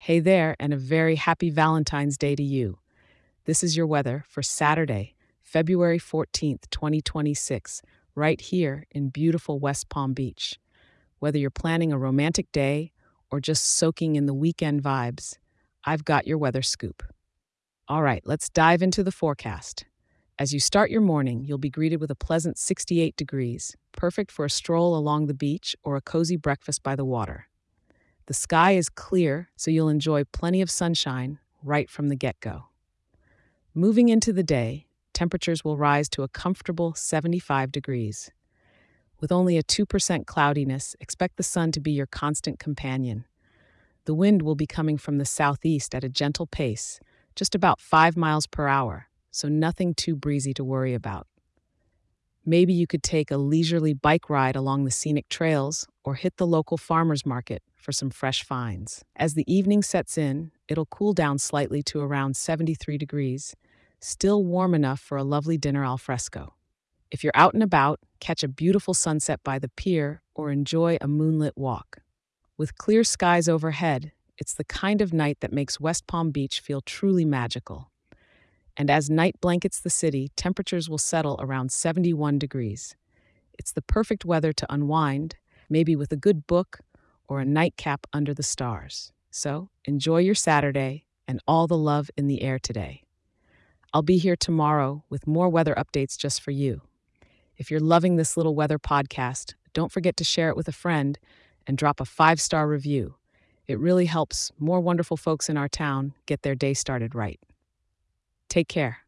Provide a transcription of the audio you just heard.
Hey there, and a very happy Valentine's Day to you. This is your weather for Saturday, February 14th, 2026, right here in beautiful West Palm Beach. Whether you're planning a romantic day or just soaking in the weekend vibes, I've got your weather scoop. All right, let's dive into the forecast. As you start your morning, you'll be greeted with a pleasant 68 degrees, perfect for a stroll along the beach or a cozy breakfast by the water. The sky is clear, so you'll enjoy plenty of sunshine right from the get go. Moving into the day, temperatures will rise to a comfortable 75 degrees. With only a 2% cloudiness, expect the sun to be your constant companion. The wind will be coming from the southeast at a gentle pace, just about 5 miles per hour, so nothing too breezy to worry about. Maybe you could take a leisurely bike ride along the scenic trails or hit the local farmers market for some fresh finds. As the evening sets in, it'll cool down slightly to around 73 degrees, still warm enough for a lovely dinner al fresco. If you're out and about, catch a beautiful sunset by the pier or enjoy a moonlit walk. With clear skies overhead, it's the kind of night that makes West Palm Beach feel truly magical. And as night blankets the city, temperatures will settle around 71 degrees. It's the perfect weather to unwind, maybe with a good book or a nightcap under the stars. So enjoy your Saturday and all the love in the air today. I'll be here tomorrow with more weather updates just for you. If you're loving this little weather podcast, don't forget to share it with a friend and drop a 5-star review. It really helps more wonderful folks in our town get their day started right. Take care.